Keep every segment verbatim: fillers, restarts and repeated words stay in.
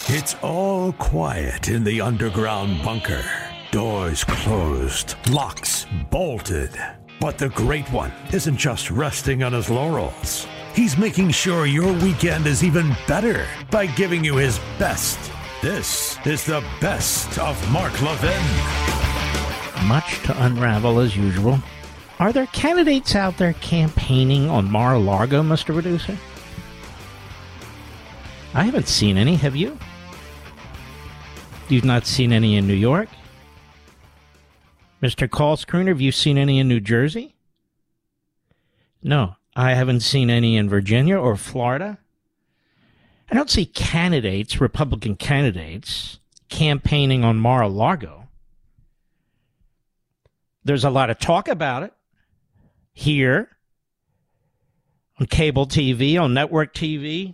It's all quiet in the underground bunker. Doors closed, locks bolted. But the Great One isn't just resting on his laurels. He's making sure your weekend is even better by giving you his best. This is the best of Mark Levin. Much to unravel as usual. Are there candidates out there campaigning on Mar-a-Lago, Mister Producer? I haven't seen any, have you? You've not seen any in New York? Mister Call Screener, have you seen any in New Jersey? No, I haven't seen any in Virginia or Florida. I don't see candidates, Republican candidates, campaigning on Mar-a-Lago. There's a lot of talk about it here, on cable T V, on network T V.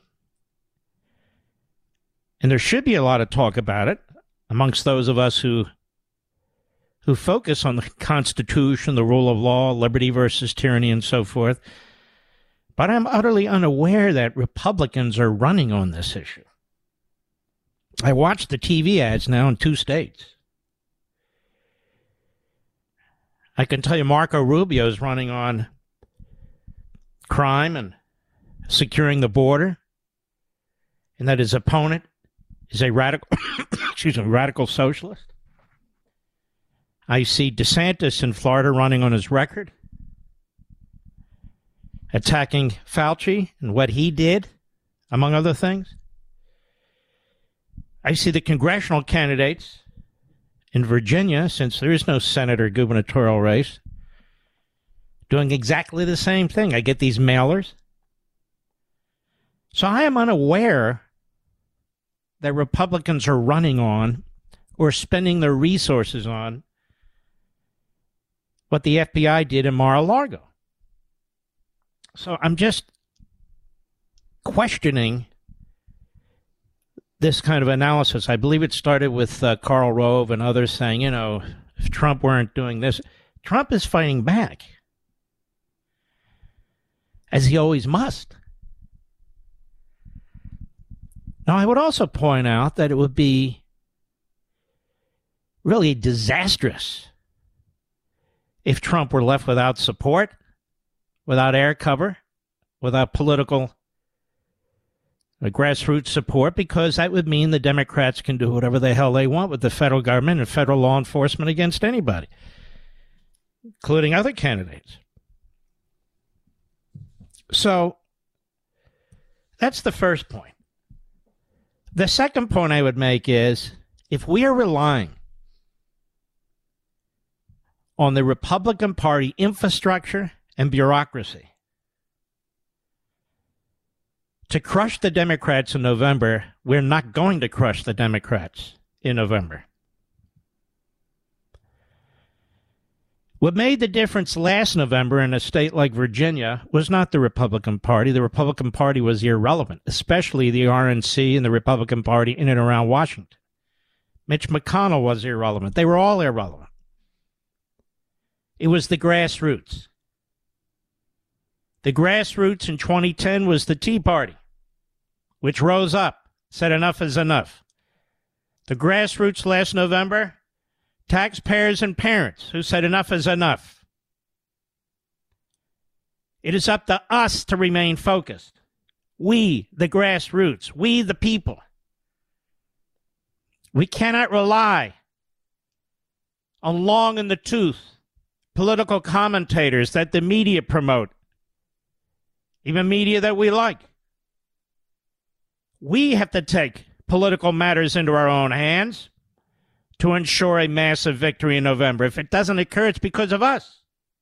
And there should be a lot of talk about it amongst those of us who who focus on the Constitution, the rule of law, liberty versus tyranny, and so forth. But I'm utterly unaware that Republicans are running on this issue. I watch the T V ads now in two states. I can tell you Marco Rubio is running on crime and securing the border, and that his opponent is a radical, excuse me, radical socialist. I see DeSantis in Florida running on his record, attacking Fauci and what he did, among other things. I see the congressional candidates in Virginia, since there is no Senate or gubernatorial race, doing exactly the same thing. I get these mailers. So I am unaware that Republicans are running on or spending their resources on what the F B I did in Mar-a-Lago. So I'm just questioning this kind of analysis. I believe it started with uh, Karl Rove and others saying, you know, if Trump weren't doing this, Trump is fighting back, as he always must. Now, I would also point out that it would be really disastrous if Trump were left without support, without air cover, without political uh, grassroots support, because that would mean the Democrats can do whatever the hell they want with the federal government and federal law enforcement against anybody, including other candidates. So that's the first point. The second point I would make is, if we are relying on the Republican Party infrastructure and bureaucracy to crush the Democrats in November, we're not going to crush the Democrats in November. What made the difference last November in a state like Virginia was not the Republican Party. The Republican Party was irrelevant, especially the R N C and the Republican Party in and around Washington. Mitch McConnell was irrelevant. They were all irrelevant. It was the grassroots. The grassroots in twenty ten was the Tea Party, which rose up, said enough is enough. The grassroots last November, taxpayers and parents who said enough is enough. It is up to us to remain focused. We, the grassroots, we, the people. We cannot rely on long in the tooth political commentators that the media promote, even media that we like. We have to take political matters into our own hands to ensure a massive victory in November. If it doesn't occur, it's because of us.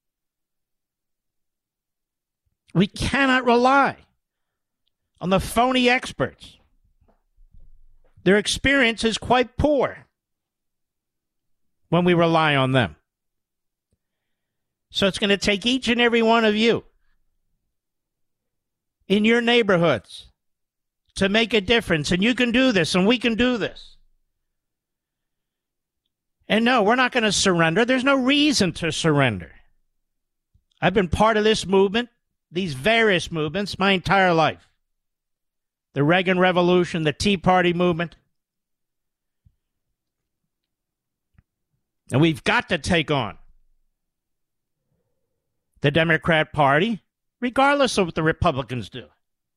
We cannot rely on the phony experts. Their experience is quite poor when we rely on them. So it's going to take each and every one of you in your neighborhoods to make a difference. And you can do this, and we can do this. And no, we're not going to surrender. There's no reason to surrender. I've been part of this movement, these various movements, my entire life. The Reagan Revolution, the Tea Party movement, And we've got to take on the Democrat Party, regardless of what the Republicans do.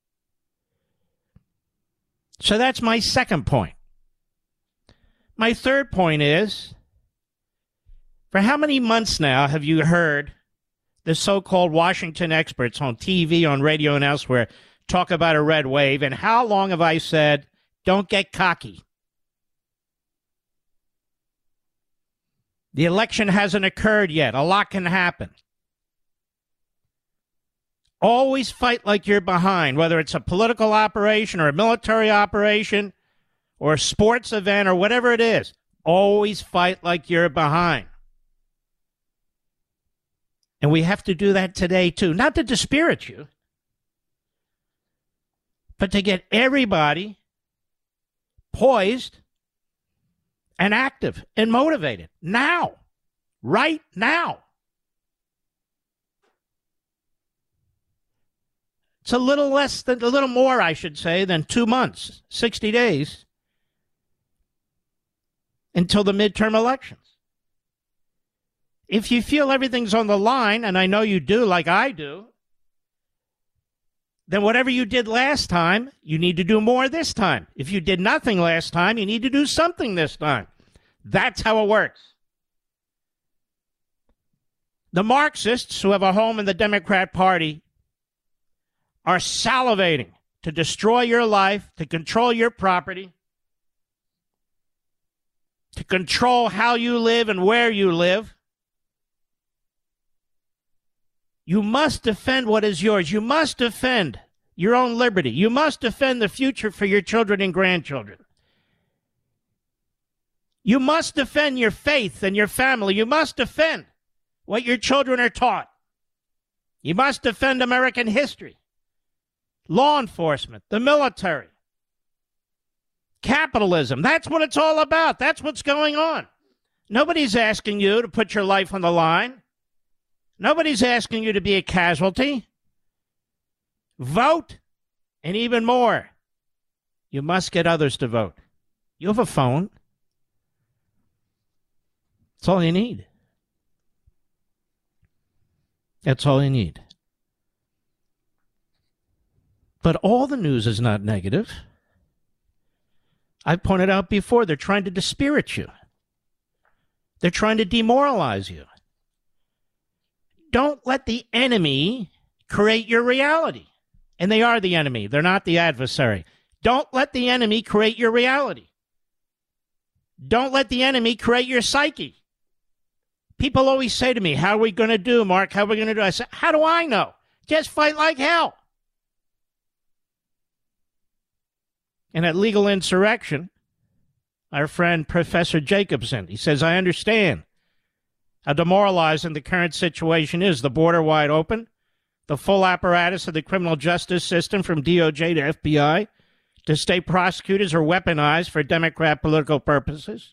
So that's my second point. My third point is, for how many months now have you heard the so-called Washington experts on T V, on radio, and elsewhere talk about a red wave? And how long have I said, don't get cocky? The election hasn't occurred yet. A lot can happen. Always fight like you're behind, whether it's a political operation or a military operation or a sports event or whatever it is. Always fight like you're behind. And we have to do that today, too. Not to dispirit you, but to get everybody poised and active and motivated now, right now. It's a little less than, a little more, I should say, than two months, sixty days, until the midterm elections. If you feel everything's on the line, and I know you do, like I do, then whatever you did last time, you need to do more this time. If you did nothing last time, you need to do something this time. That's how it works. The Marxists, who have a home in the Democrat Party, are salivating to destroy your life, to control your property, to control how you live and where you live. You must defend what is yours. You must defend your own liberty. You must defend the future for your children and grandchildren. You must defend your faith and your family. You must defend what your children are taught. You must defend American history, law enforcement, the military, capitalism. That's what it's all about. That's what's going on. Nobody's asking you to put your life on the line. Nobody's asking you to be a casualty. Vote, and even more, you must get others to vote. You have a phone. That's all you need. That's all you need. But all the news is not negative. I've pointed out before, they're trying to dispirit you. They're trying to demoralize you. Don't let the enemy create your reality. And they are the enemy. They're not the adversary. Don't let the enemy create your reality. Don't let the enemy create your psyche. People always say to me, how are we going to do, Mark? How are we going to do? I say, how do I know? Just fight like hell. And at Legal Insurrection, our friend Professor Jacobson, he says, I understand how demoralizing the current situation is. The border wide open, the full apparatus of the criminal justice system from D O J to F B I to state prosecutors are weaponized for Democrat political purposes.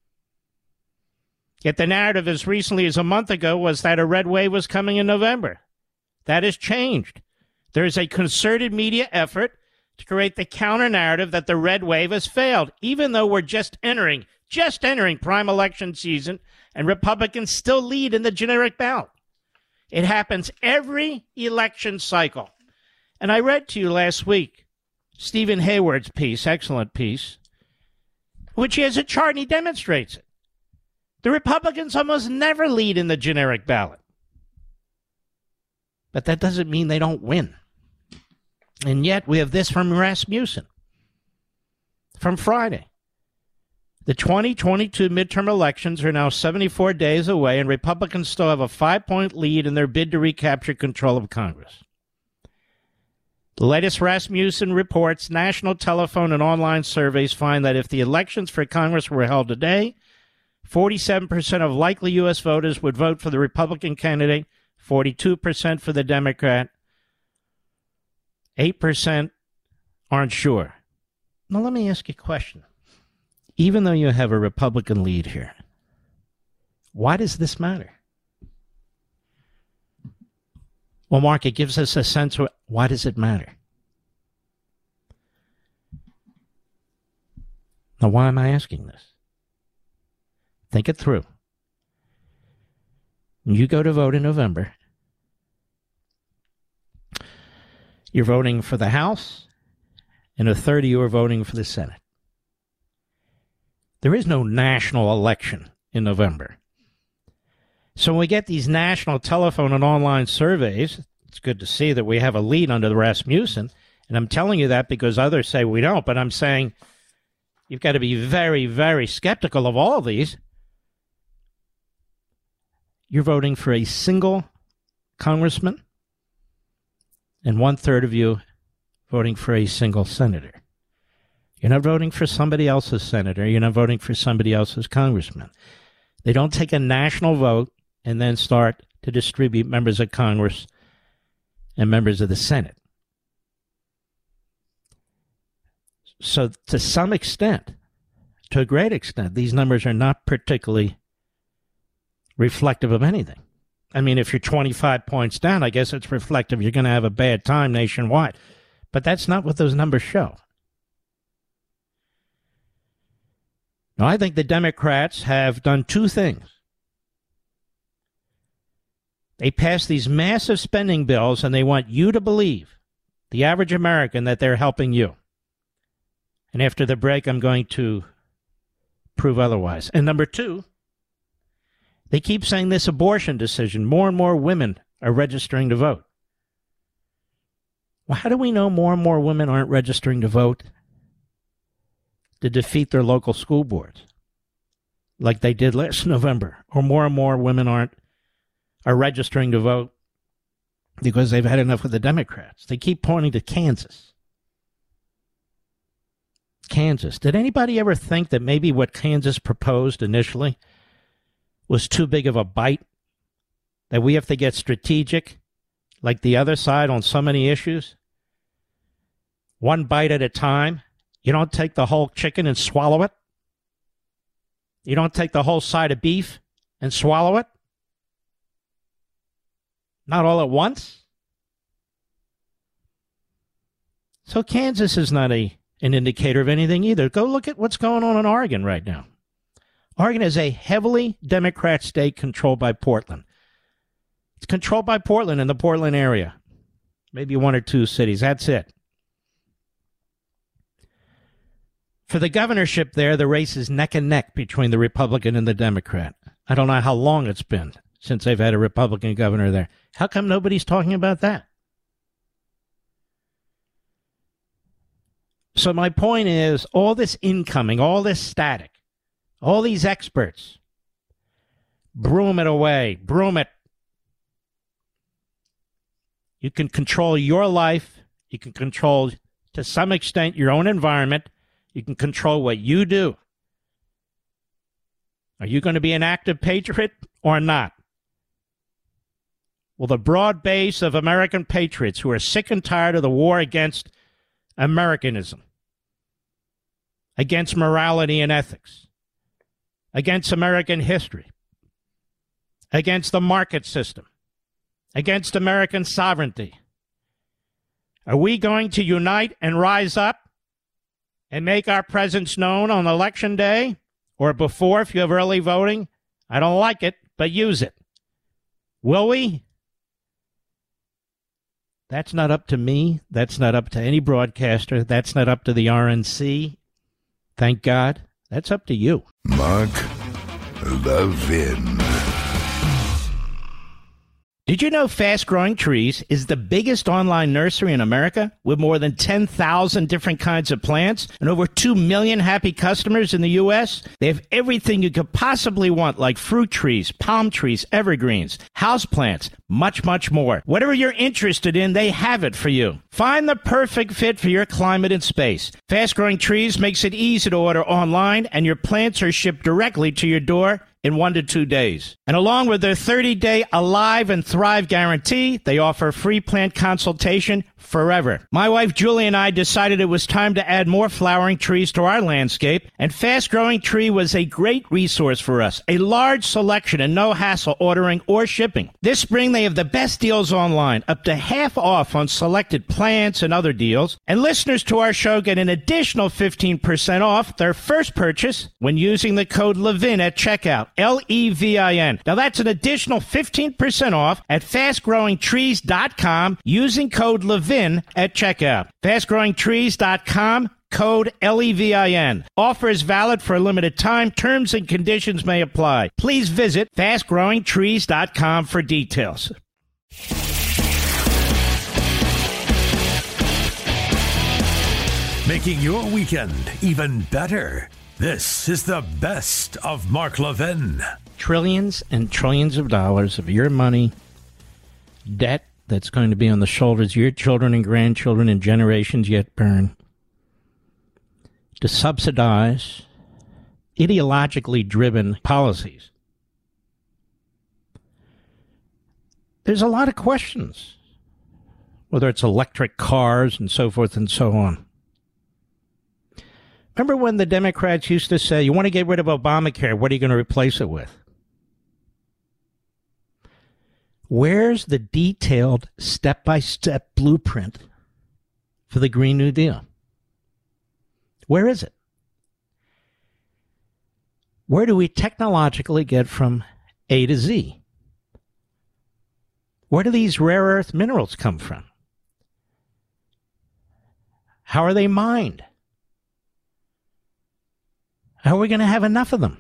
Yet the narrative as recently as a month ago was that a red wave was coming in November. That has changed. There is a concerted media effort to create the counter-narrative that the red wave has failed, even though we're just entering, just entering prime election season, and Republicans still lead in the generic ballot. It happens every election cycle. And I read to you last week Stephen Hayward's piece, excellent piece, which he has a chart and he demonstrates it. The Republicans almost never lead in the generic ballot. But that doesn't mean they don't win. And yet we have this from Rasmussen from Friday. The twenty twenty-two midterm elections are now seventy-four days away, and Republicans still have a five-point lead in their bid to recapture control of Congress. The latest Rasmussen reports, national telephone and online surveys find that if the elections for Congress were held today, forty-seven percent of likely U S voters would vote for the Republican candidate, forty-two percent for the Democrat, eight percent aren't sure. Now, let me ask you a question. Even though you have a Republican lead here, why does this matter? Well, Mark, it gives us a sense of why does it matter? Now, why am I asking this? Think it through. You go to vote in November. You're voting for the House, and a third of you are voting for the Senate. There is no national election in November. So when we get these national telephone and online surveys, it's good to see that we have a lead under the Rasmussen. And I'm telling you that because others say we don't. But I'm saying you've got to be very, very skeptical of all of these. You're voting for a single congressman, and one-third of you voting for a single senator. You're not voting for somebody else's senator. You're not voting for somebody else's congressman. They don't take a national vote and then start to distribute members of Congress and members of the Senate. So to some extent, to a great extent, these numbers are not particularly reflective of anything. I mean, if you're twenty-five points down, I guess it's reflective. You're going to have a bad time nationwide. But that's not what those numbers show. Now, I think the Democrats have done two things. They passed these massive spending bills, and they want you to believe, the average American, that they're helping you. And after the break, I'm going to prove otherwise. And number two, they keep saying this abortion decision, more and more women are registering to vote. Well, how do we know more and more women aren't registering to vote to defeat their local school boards like they did last November? Or more and more women aren't are registering to vote because they've had enough with the Democrats? They keep pointing to Kansas. Kansas. Did anybody ever think that maybe what Kansas proposed initially was too big of a bite? That we have to get strategic like the other side on so many issues? One bite at a time. You don't take the whole chicken and swallow it. You don't take the whole side of beef and swallow it. Not all at once. So Kansas is not a an indicator of anything either. Go look at what's going on in Oregon right now. Oregon is a heavily Democrat state controlled by Portland. It's controlled by Portland and the Portland area. Maybe one or two cities. That's it. For the governorship there, the race is neck and neck between the Republican and the Democrat. I don't know how long it's been since they've had a Republican governor there. How come nobody's talking about that? So my point is, all this incoming, all this static, all these experts, broom it away, broom it. You can control your life. You can control, to some extent, your own environment. You can control what you do. Are you going to be an active patriot or not? Well, the broad base of American patriots who are sick and tired of the war against Americanism, against morality and ethics, against American history, against the market system, against American sovereignty. Are we going to unite and rise up and make our presence known on Election Day or before if you have early voting? I don't like it, but use it. Will we? That's not up to me. That's not up to any broadcaster. That's not up to the R N C. Thank God. That's up to you. Mark Levin. Did you know Fast Growing Trees is the biggest online nursery in America with more than ten thousand different kinds of plants and over two million happy customers in the U S? They have everything you could possibly want, like fruit trees, palm trees, evergreens, houseplants, much, much more. Whatever you're interested in, they have it for you. Find the perfect fit for your climate and space. Fast Growing Trees makes it easy to order online, and your plants are shipped directly to your door in one to two days. And along with their thirty-day Alive and Thrive guarantee, they offer free plant consultation forever. My wife Julie and I decided it was time to add more flowering trees to our landscape, and Fast Growing Tree was a great resource for us. A large selection and no hassle ordering or shipping. This spring they have the best deals online, up to half off on selected plants and other deals. And listeners to our show get an additional fifteen percent off their first purchase when using the code Levin at checkout. L E V I N. Now that's an additional fifteen percent off at fast growing trees dot com using code Levin at checkout. fast growing trees dot com, code L E V I N. Offer is valid for a limited time. Terms and conditions may apply. Please visit fast growing trees dot com for details. Making your weekend even better. This is the best of Mark Levin. Trillions and trillions of dollars of your money, debt, that's going to be on the shoulders of your children and grandchildren and generations yet born, to subsidize ideologically driven policies. There's a lot of questions, whether it's electric cars and so forth and so on. Remember when the Democrats used to say, you want to get rid of Obamacare, what are you going to replace it with? Where's the detailed step-by-step blueprint for the Green New Deal? Where is it? Where do we technologically get from A to Z? Where do these rare earth minerals come from? How are they mined? How are we going to have enough of them?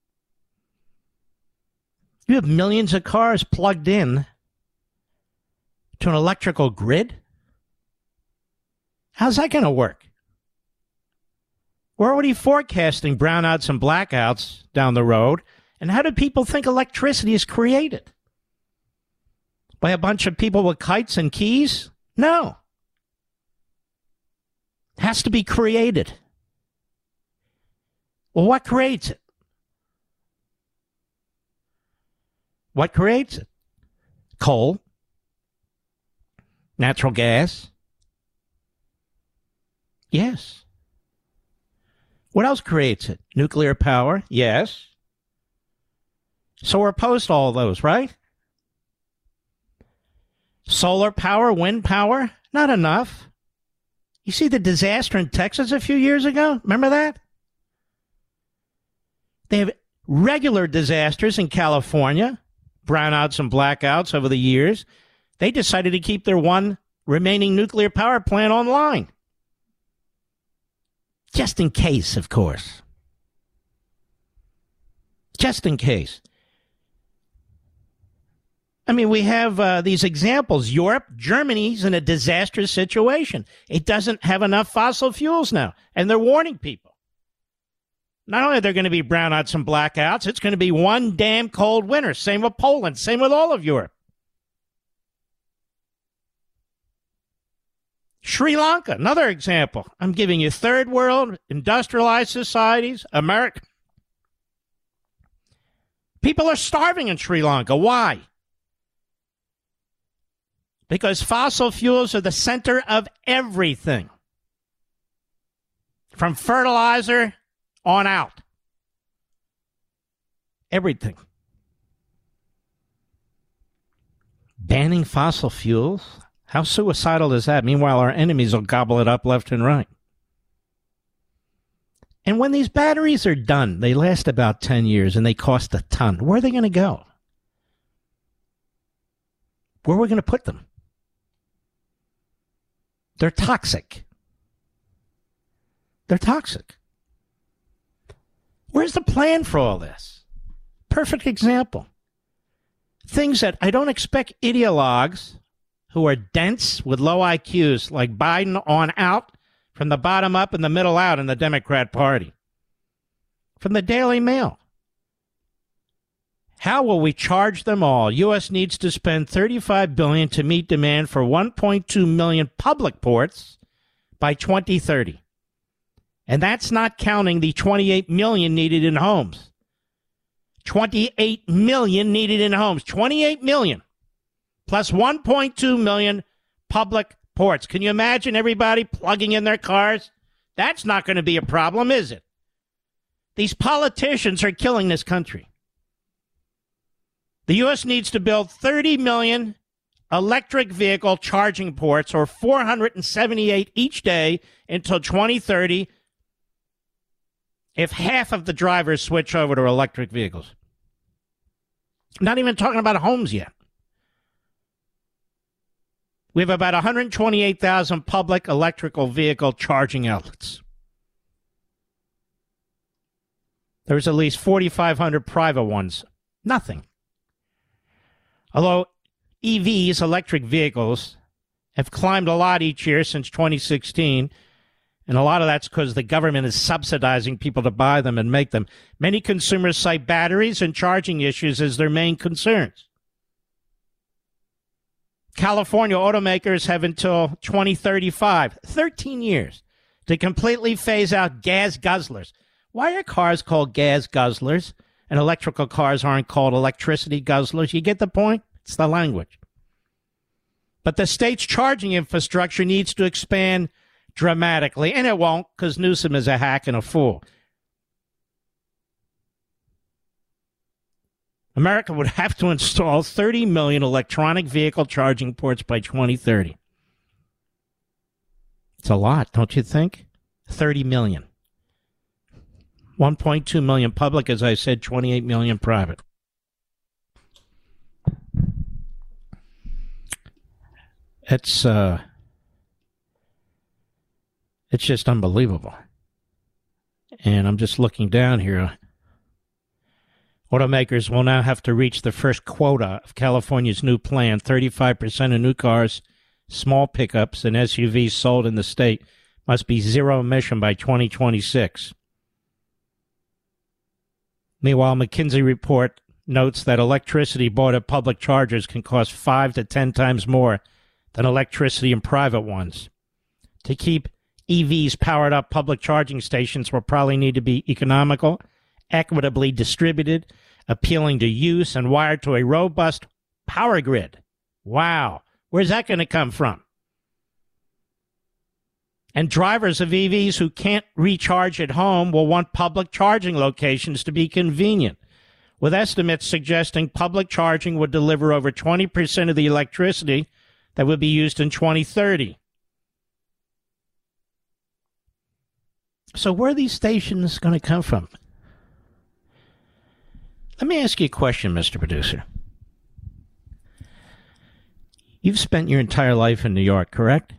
You have millions of cars plugged in to an electrical grid? How's that going to work? We're already forecasting brownouts and blackouts down the road. And how do people think electricity is created? By a bunch of people with kites and keys? No. It has to be created. Well, what creates it? What creates it? Coal, natural gas. Yes. What else creates it? Nuclear power. Yes. So we're opposed to all those, right? Solar power, wind power, not enough. You see the disaster in Texas a few years ago? Remember that? They have regular disasters in California. Brownouts and blackouts over the years. They decided to keep their one remaining nuclear power plant online. Just in case, of course. Just in case. I mean, we have uh, these examples. Europe, Germany's in a disastrous situation. It doesn't have enough fossil fuels now, and they're warning people. Not only are there going to be brownouts and blackouts, it's going to be one damn cold winter. Same with Poland. Same with all of Europe. Sri Lanka, another example. I'm giving you third world, industrialized societies, America. People are starving in Sri Lanka. Why? Because fossil fuels are the center of everything. From fertilizer on out. Everything. Banning fossil fuels? How suicidal is that? Meanwhile, our enemies will gobble it up left and right. And when these batteries are done, they last about ten years and they cost a ton. Where are they going to go? Where are we going to put them? They're toxic. They're toxic. Where's the plan for all this? Perfect example. Things that I don't expect ideologues who are dense with low I Qs like Biden on out, from the bottom up and the middle out in the Democrat Party. From the Daily Mail. How will we charge them all? U S needs to spend thirty-five billion dollars to meet demand for one point two million public ports by twenty thirty. And that's not counting the twenty-eight million needed in homes. twenty-eight million needed in homes. twenty-eight million plus one point two million public ports. Can you imagine everybody plugging in their cars? That's not going to be a problem, is it? These politicians are killing this country. The U S needs to build thirty million electric vehicle charging ports, or four hundred seventy-eight each day until twenty thirty, if half of the drivers switch over to electric vehicles. Not even talking about homes yet. We have about one hundred twenty-eight thousand public electrical vehicle charging outlets. There's at least forty-five hundred private ones. Nothing. Although E Vs, electric vehicles, have climbed a lot each year since twenty sixteen, and a lot of that's because the government is subsidizing people to buy them and make them. Many consumers cite batteries and charging issues as their main concerns. California automakers have until twenty thirty-five, thirteen years, to completely phase out gas guzzlers. Why are cars called gas guzzlers and electrical cars aren't called electricity guzzlers? You get the point? It's the language. But the state's charging infrastructure needs to expand dramatically, and it won't, because Newsom is a hack and a fool. America would have to install thirty million electronic vehicle charging ports by twenty thirty. It's a lot, don't you think? thirty million. one point two million public, as I said, twenty-eight million private. It's, uh, it's just unbelievable. And I'm just looking down here. Automakers will now have to reach the first quota of California's new plan. thirty-five percent of new cars, small pickups, and S U Vs sold in the state must be zero emission by twenty twenty-six. Meanwhile, McKinsey report notes that electricity bought at public chargers can cost five to ten times more than electricity in private ones. To keep E Vs powered up, public charging stations will probably need to be economical, equitably distributed, appealing to use, and wired to a robust power grid. Wow. Where's that going to come from? And drivers of E Vs who can't recharge at home will want public charging locations to be convenient, with estimates suggesting public charging would deliver over twenty percent of the electricity that would be used in twenty thirty. So where are these stations going to come from? Let me ask you a question, Mister Producer. You've spent your entire life in New York, correct?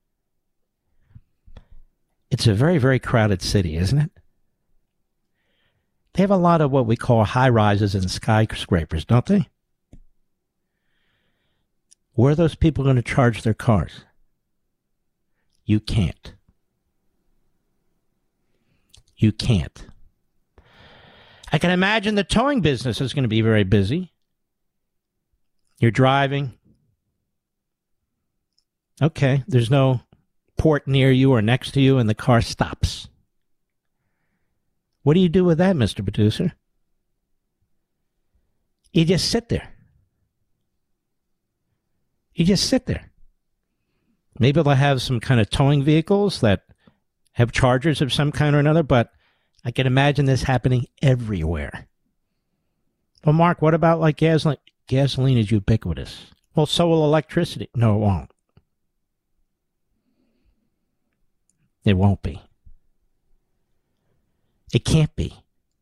It's a very, very crowded city, isn't it? They have a lot of what we call high-rises and skyscrapers, don't they? Where are those people going to charge their cars? You can't. You can't. I can imagine the towing business is going to be very busy. You're driving. Okay, there's no port near you or next to you, and the car stops. What do you do with that, Mister Producer? You just sit there. You just sit there. Maybe they'll have some kind of towing vehicles that have chargers of some kind or another, but I can imagine this happening everywhere. Well, Mark, what about like gasoline? Gasoline is ubiquitous. Well, so will electricity. No, it won't. It won't be. It can't be.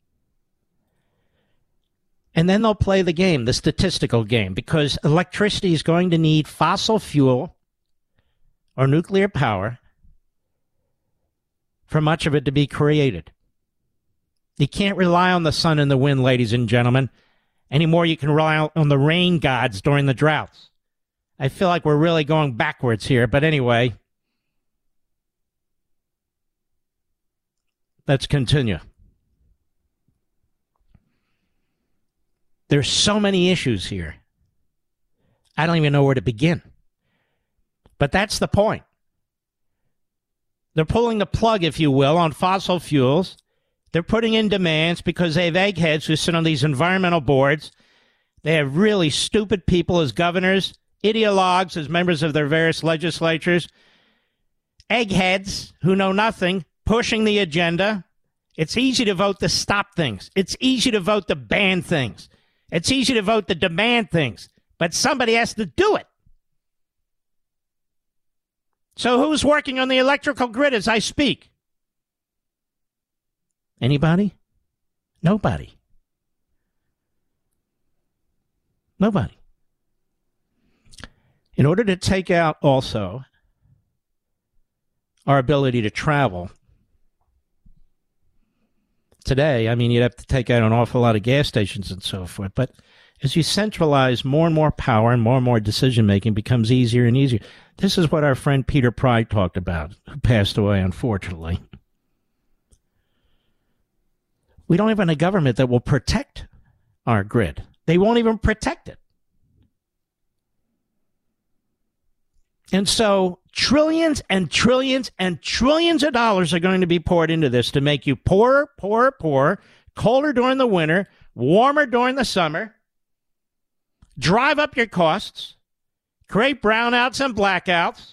And then they'll play the game, the statistical game, because electricity is going to need fossil fuel or nuclear power for much of it to be created. You can't rely on the sun and the wind, ladies and gentlemen, anymore. You can rely on the rain gods during the droughts. I feel like we're really going backwards here, but anyway, let's continue. There's so many issues here. I don't even know where to begin. But that's the point. They're pulling the plug, if you will, on fossil fuels. They're putting in demands because they have eggheads who sit on these environmental boards. They have really stupid people as governors ideologues as members of their various legislatures, eggheads who know nothing, pushing the agenda. It's easy to vote to stop things. It's easy to vote to ban things. It's easy to vote to demand things. But somebody has to do it. So who's working on the electrical grid as I speak? Anybody? Nobody. Nobody. In order to take out also our ability to travel, today, I mean, you'd have to take out an awful lot of gas stations and so forth, but as you centralize more and more power and more and more decision-making becomes easier and easier. This is what our friend Peter Pride talked about, who passed away, unfortunately. We don't have a government that will protect our grid. They won't even protect it. And so trillions and trillions and trillions of dollars are going to be poured into this to make you poorer, poorer, poorer, colder during the winter, warmer during the summer, drive up your costs, create brownouts and blackouts,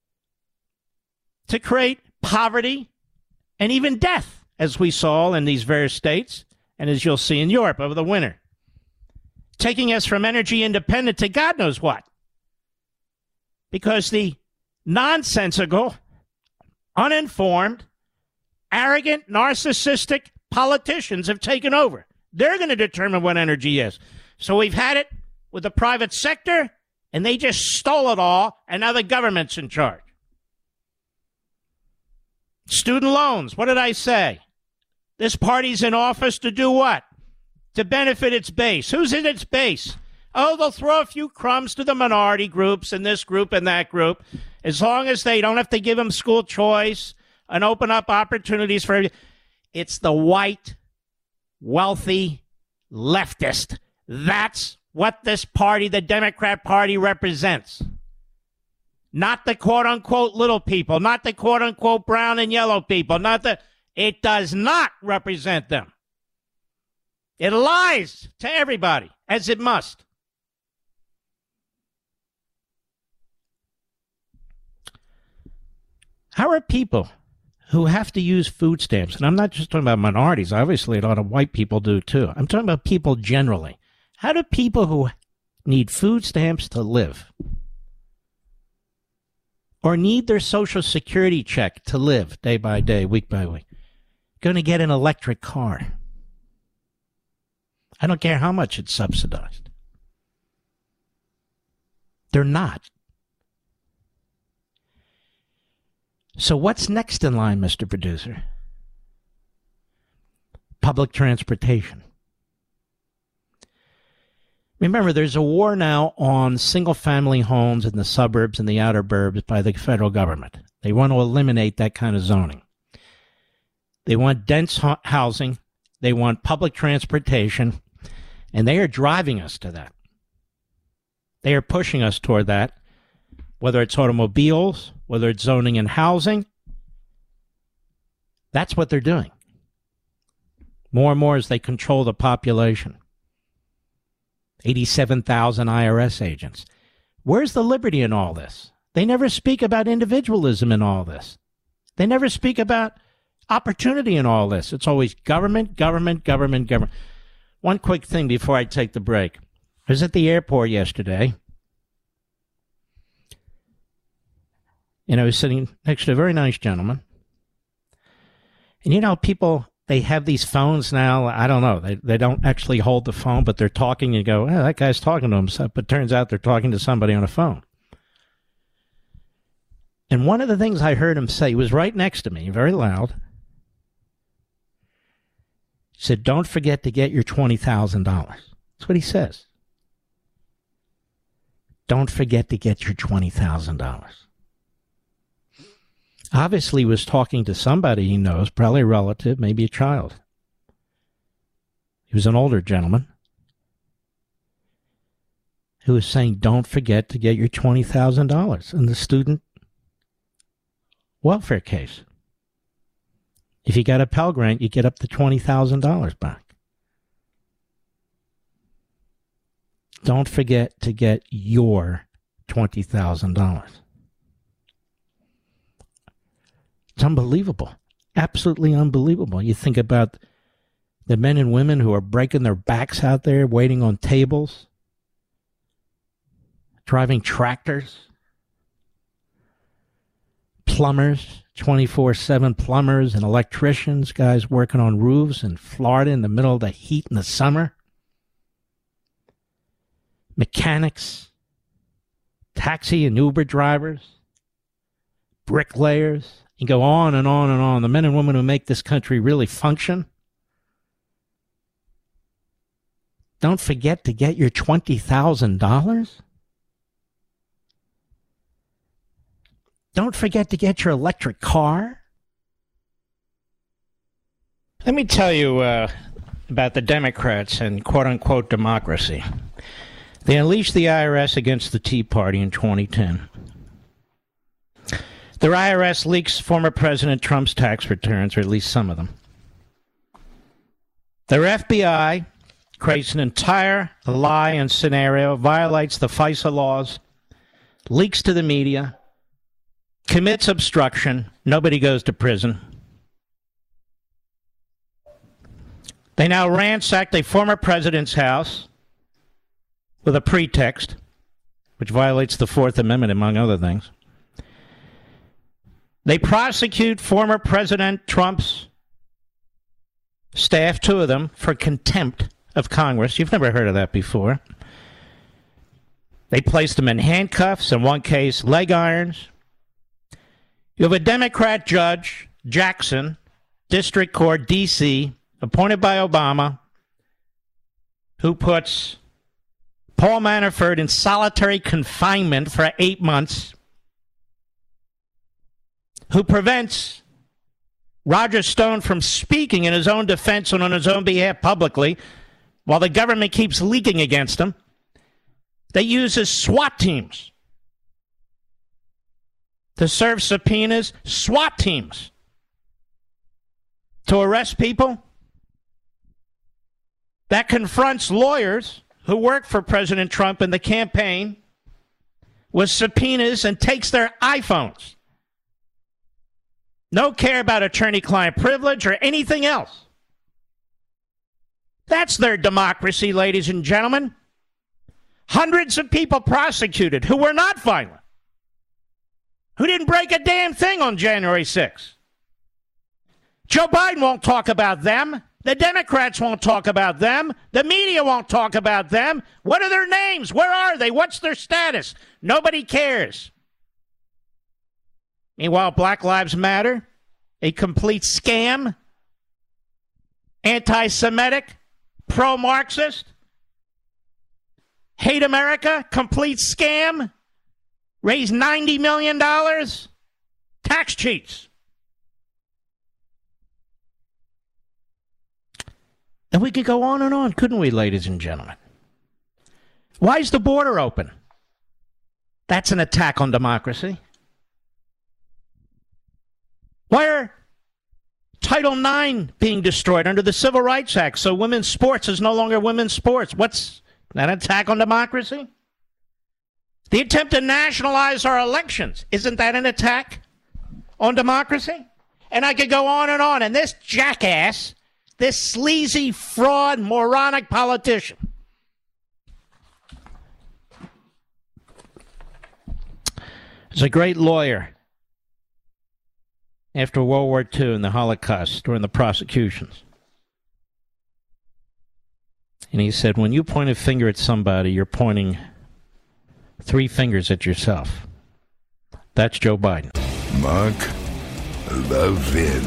to create poverty and even death, as we saw in these various states and as you'll see in Europe over the winter. Taking us from energy independent to God knows what. Because the nonsensical, uninformed, arrogant, narcissistic politicians have taken over. They're going to determine what energy is. So we've had it with the private sector, and they just stole it all, and now the government's in charge. Student loans, what did I say? This party's in office to do what? To benefit its base. Who's in its base? Oh, they'll throw a few crumbs to the minority groups and this group and that group, as long as they don't have to give them school choice and open up opportunities for everybody. It's the white, wealthy, leftist. That's what this party, the Democrat Party, represents. Not the quote-unquote little people, not the quote-unquote brown and yellow people, not the... It does not represent them. It lies to everybody, as it must. How are people who have to use food stamps, and I'm not just talking about minorities, obviously a lot of white people do too. I'm talking about people generally. How do people who need food stamps to live or need their Social Security check to live day by day, week by week, going to get an electric car? I don't care how much it's subsidized. They're not. So what's next in line, Mister Producer? Public transportation. Remember, there's a war now on single-family homes in the suburbs and the outer burbs by the federal government. They want to eliminate that kind of zoning. They want dense housing. They want public transportation. And they are driving us to that. They are pushing us toward that, whether it's automobiles, whether it's zoning and housing. That's what they're doing. More and more as they control the population. eighty-seven thousand I R S agents. Where's the liberty in all this? They never speak about individualism in all this. They never speak about opportunity in all this. It's always government, government, government, government. One quick thing before I take the break. I was at the airport yesterday, and I was sitting next to a very nice gentleman. And you know, people, they have these phones now. I don't know. They they don't actually hold the phone, but they're talking. You go, oh, that guy's talking to himself. But it turns out they're talking to somebody on a phone. And one of the things I heard him say, he was right next to me, very loud. He said, don't forget to get your twenty thousand dollars. That's what he says. Don't forget to get your twenty thousand dollars. Obviously, he was talking to somebody he knows, probably a relative, maybe a child. He was an older gentleman who was saying, don't forget to get your twenty thousand dollars in the student welfare case. If you got a Pell Grant, you get up to twenty thousand dollars back. Don't forget to get your twenty thousand dollars. It's unbelievable. Absolutely unbelievable. You think about the men and women who are breaking their backs out there, waiting on tables, driving tractors, plumbers, twenty-four seven plumbers and electricians, guys working on roofs in Florida in the middle of the heat in the summer, mechanics, taxi and Uber drivers, bricklayers. You go on and on and on. The men and women who make this country really function. Don't forget to get your twenty thousand dollars. Don't forget to get your electric car. Let me tell you uh, about the Democrats and quote-unquote democracy. They unleashed the I R S against the Tea Party in twenty ten. Their I R S leaks former President Trump's tax returns, or at least some of them. Their F B I creates an entire lie and scenario, violates the FISA laws, leaks to the media, commits obstruction, nobody goes to prison. They now ransacked a former president's house with a pretext, which violates the Fourth Amendment, among other things. They prosecute former President Trump's staff, two of them, for contempt of Congress. You've never heard of that before. They placed them in handcuffs, in one case, leg irons. You have a Democrat judge, Jackson, District Court, D C, appointed by Obama, who puts Paul Manafort in solitary confinement for eight months, who prevents Roger Stone from speaking in his own defense and on his own behalf publicly, while the government keeps leaking against him. They use his SWAT teams to serve subpoenas, SWAT teams to arrest people. That confronts lawyers who work for President Trump in the campaign with subpoenas and takes their iPhones. No care about attorney-client privilege or anything else. That's their democracy, ladies and gentlemen. Hundreds of people prosecuted who were not violent, who didn't break a damn thing on January sixth. Joe Biden won't talk about them. The Democrats won't talk about them. The media won't talk about them. What are their names? Where are they? What's their status? Nobody cares. Meanwhile, Black Lives Matter, a complete scam, anti-Semitic, pro-Marxist, hate America, complete scam, raised ninety million dollars, tax cheats. And we could go on and on, couldn't we, ladies and gentlemen? Why is the border open? That's an attack on democracy. Why are Title nine being destroyed under the Civil Rights Act so women's sports is no longer women's sports? What's that, an attack on democracy? The attempt to nationalize our elections, isn't that an attack on democracy? And I could go on and on. And this jackass, this sleazy, fraud, moronic politician, is a great lawyer after World War Two and the Holocaust during the prosecutions. And he said, when you point a finger at somebody, you're pointing three fingers at yourself. That's Joe Biden. Mark Levin.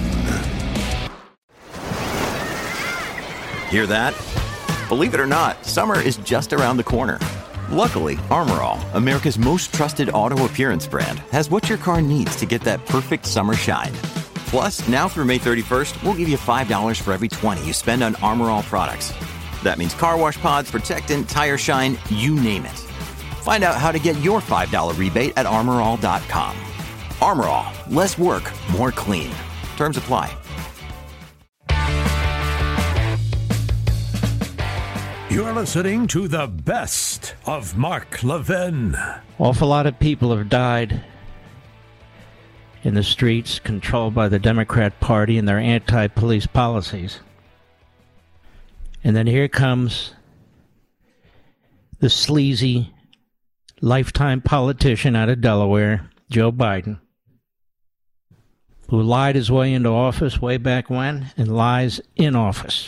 Hear that? Believe it or not, summer is just around the corner. Luckily, Armor All, America's most trusted auto appearance brand, has what your car needs to get that perfect summer shine. Plus, now through May thirty-first, we'll give you five dollars for every twenty you spend on Armor All products. That means car wash pods, protectant, tire shine, you name it. Find out how to get your five dollars rebate at armor all dot com. Armor All, less work, more clean. Terms apply. You're listening to the best of Mark Levin. Awful lot of people have died in the streets controlled by the Democrat Party and their anti-police policies. And then here comes the sleazy lifetime politician out of Delaware, Joe Biden, who lied his way into office way back when and lies in office.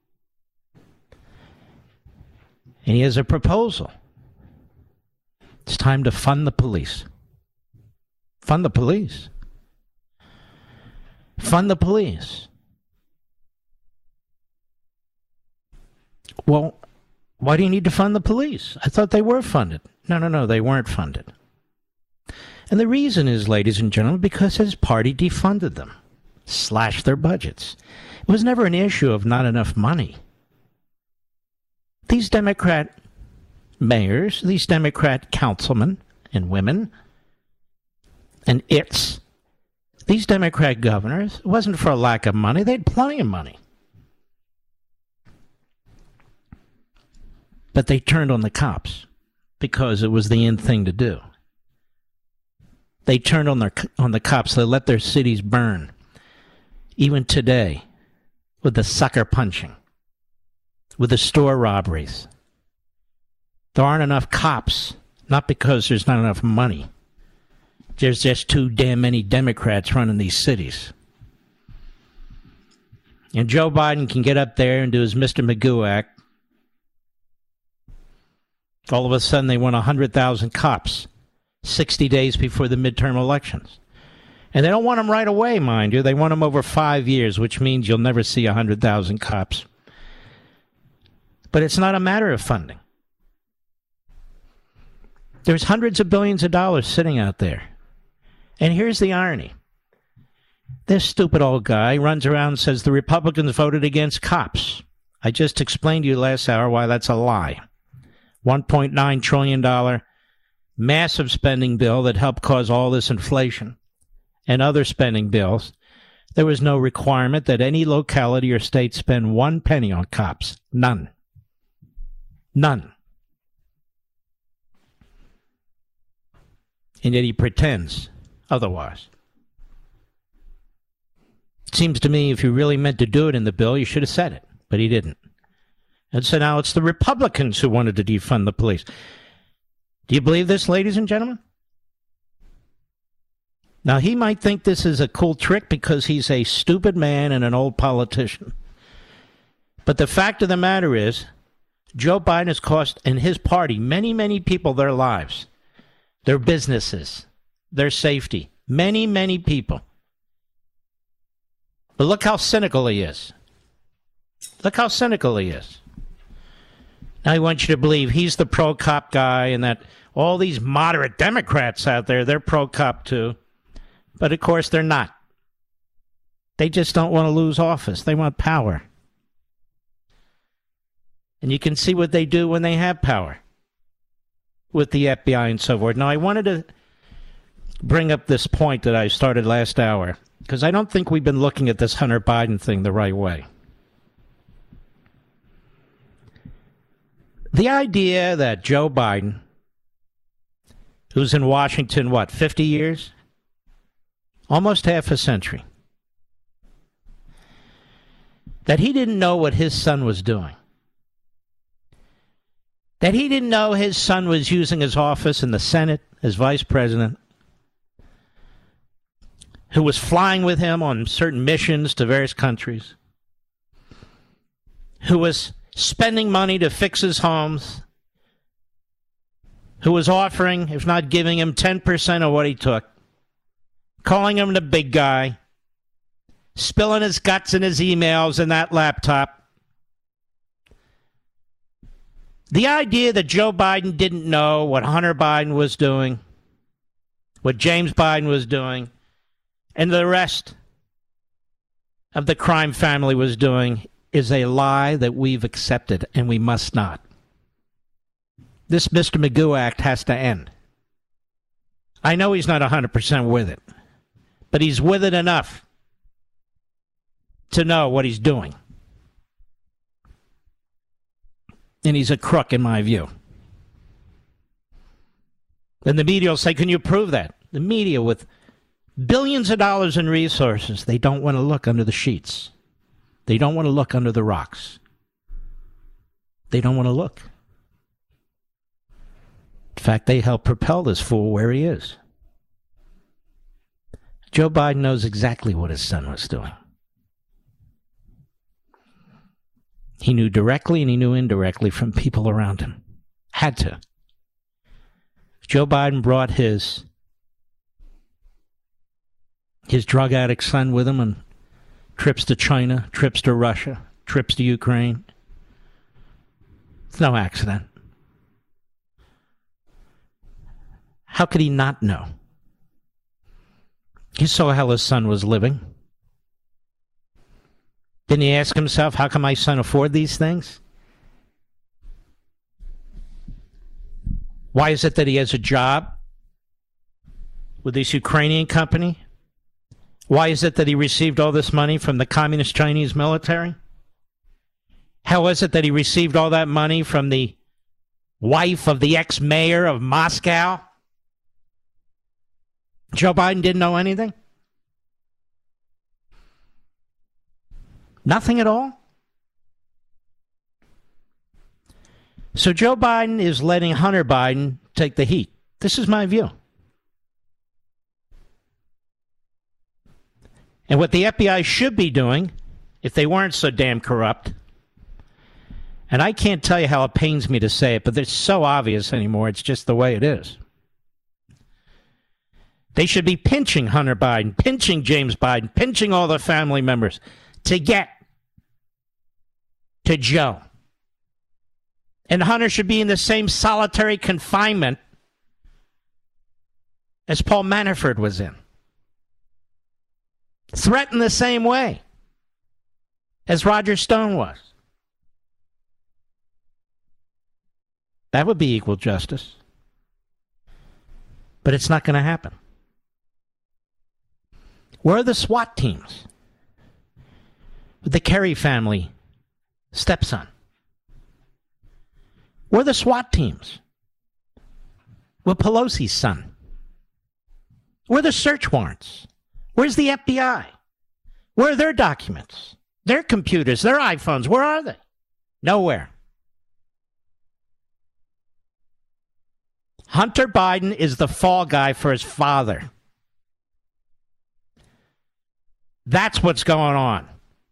And he has a proposal. It's time to fund the police. Fund the police. Fund the police. Well, why do you need to fund the police? I thought they were funded. No, no, no, they weren't funded. And the reason is, ladies and gentlemen, because his party defunded them, slashed their budgets. It was never an issue of not enough money. These Democrat mayors, these Democrat councilmen and women, and it's, these Democrat governors, it wasn't for a lack of money. They had plenty of money. But they turned on the cops because it was the in thing to do. They turned on their on the cops. They let their cities burn. Even today, with the sucker punching, with the store robberies. There aren't enough cops, not because there's not enough money. There's just too damn many Democrats running these cities. And Joe Biden can get up there and do his Mister Magoo act. All of a sudden, they want one hundred thousand cops sixty days before the midterm elections. And they don't want them right away, mind you. They want them over five years, which means you'll never see one hundred thousand cops. But it's not a matter of funding. There's hundreds of billions of dollars sitting out there. And here's the irony. This stupid old guy runs around and says the Republicans voted against cops. I just explained to you last hour why that's a lie. one point nine trillion dollars massive spending bill that helped cause all this inflation and other spending bills. There was no requirement that any locality or state spend one penny on cops. None. None. And yet he pretends otherwise. It seems to me if you really meant to do it in the bill, you should have said it, but he didn't. And so now it's the Republicans who wanted to defund the police. Do you believe this, ladies and gentlemen? Now, he might think this is a cool trick because he's a stupid man and an old politician. But the fact of the matter is, Joe Biden has cost, and his party, many, many people their lives, their businesses, their safety. Many, many people. But look how cynical he is. Look how cynical he is. Now he wants you to believe he's the pro-cop guy and that all these moderate Democrats out there, they're pro-cop too. But of course they're not. They just don't want to lose office. They want power. And you can see what they do when they have power with the F B I and so forth. Now, I wanted to bring up this point that I started last hour because I don't think we've been looking at this Hunter Biden thing the right way. The idea that Joe Biden, who's in Washington, what, fifty years? Almost half a century. That he didn't know what his son was doing. That he didn't know his son was using his office in the Senate as vice president, who was flying with him on certain missions to various countries, who was spending money to fix his homes, who was offering, if not giving him, ten percent of what he took, calling him the big guy, spilling his guts in his emails and that laptop. The idea that Joe Biden didn't know what Hunter Biden was doing, what James Biden was doing, and the rest of the crime family was doing is a lie that we've accepted, and we must not. This Mister Magoo Act has to end. I know he's not one hundred percent with it, but he's with it enough to know what he's doing. And he's a crook, in my view. And the media will say, can you prove that? The media, with billions of dollars in resources, they don't want to look under the sheets. They don't want to look under the rocks. They don't want to look. In fact, they help propel this fool where he is. Joe Biden knows exactly what his son was doing. He knew directly and he knew indirectly from people around him. Had to. Joe Biden brought his his drug addict son with him on trips to China, trips to Russia, trips to Ukraine. It's no accident. How could he not know? He saw how his son was living. Didn't he ask himself, how can my son afford these things? Why is it that he has a job with this Ukrainian company? Why is it that he received all this money from the Communist Chinese military? How is it that he received all that money from the wife of the ex-mayor of Moscow? Joe Biden didn't know anything? Nothing at all? So Joe Biden is letting Hunter Biden take the heat. This is my view. And what the F B I should be doing, if they weren't so damn corrupt, and I can't tell you how it pains me to say it, but it's so obvious anymore, it's just the way it is. They should be pinching Hunter Biden, pinching James Biden, pinching all the family members to get to Joe. And Hunter should be in the same solitary confinement as Paul Manafort was in. Threatened the same way as Roger Stone was. That would be equal justice. But it's not going to happen. Where are the SWAT teams? With the Kerry family stepson? Where are the SWAT teams? With Pelosi's son? Where are the search warrants? Where's the F B I? Where are their documents? Their computers, their iPhones, where are they? Nowhere. Hunter Biden is the fall guy for his father. That's what's going on.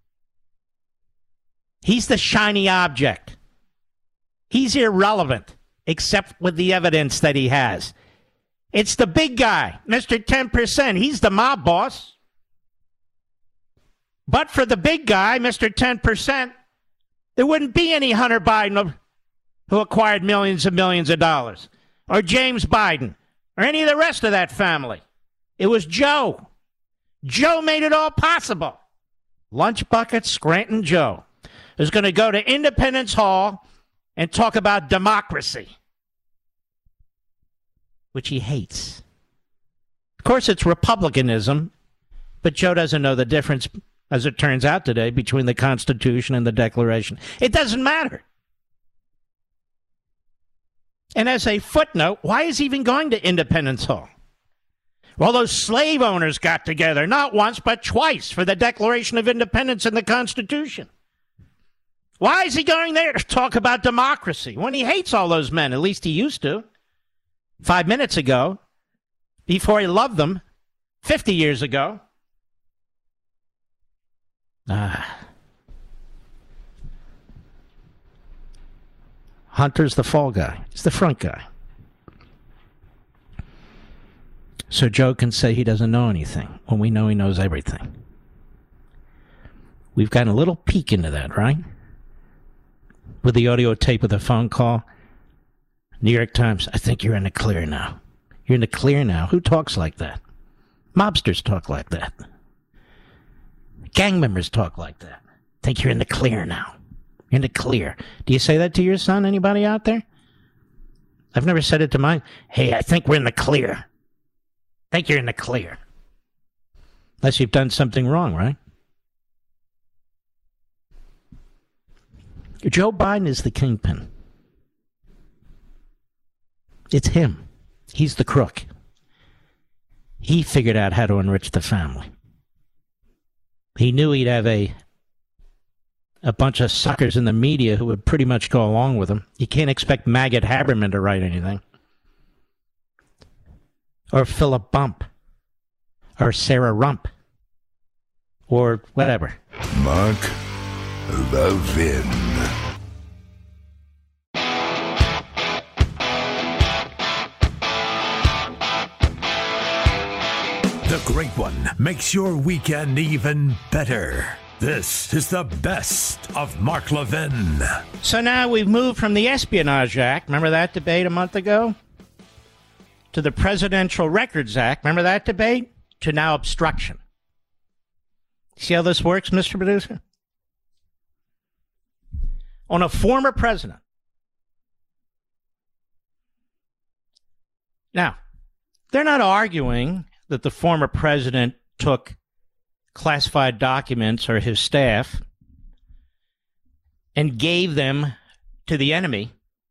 He's the shiny object. He's irrelevant, except with the evidence that he has. It's the big guy, Mister ten percent. He's the mob boss. But for the big guy, Mister ten percent, there wouldn't be any Hunter Biden who acquired millions and millions of dollars, or James Biden, or any of the rest of that family. It was Joe. Joe made it all possible. Lunch Bucket Scranton Joe is going to go to Independence Hall and talk about democracy, which he hates. Of course, it's republicanism, but Joe doesn't know the difference, as it turns out today, between the Constitution and the Declaration. It doesn't matter. And as a footnote, why is he even going to Independence Hall? Well, those slave owners got together, not once, but twice, for the Declaration of Independence and the Constitution. Why is he going there to talk about democracy when he hates all those men? At least he used to. Five minutes ago, before he loved them, fifty years ago. Ah. Hunter's the fall guy. He's the front guy. So Joe can say he doesn't know anything when we know he knows everything. We've gotten a little peek into that, right? With the audio tape of the phone call. New York Times, I think you're in the clear now. You're in the clear now. Who talks like that? Mobsters talk like that. Gang members talk like that. Think you're in the clear now. You're in the clear. Do you say that to your son? Anybody out there? I've never said it to mine. Hey, I think we're in the clear. I think you're in the clear. Unless you've done something wrong, right? Joe Biden is the kingpin. It's him. He's the crook. He figured out how to enrich the family. He knew he'd have a a bunch of suckers in the media who would pretty much go along with him. You can't expect Maggot Haberman to write anything. Or Philip Bump. Or Sarah Rump. Or whatever. Mark Levin. The Great One makes your weekend even better. This is the best of Mark Levin. So now we've moved from the Espionage Act, remember that debate a month ago? To the Presidential Records Act, remember that debate? To now obstruction. See how this works, Mister Producer? On a former president. Now, they're not arguing that the former president took classified documents or his staff and gave them to the enemy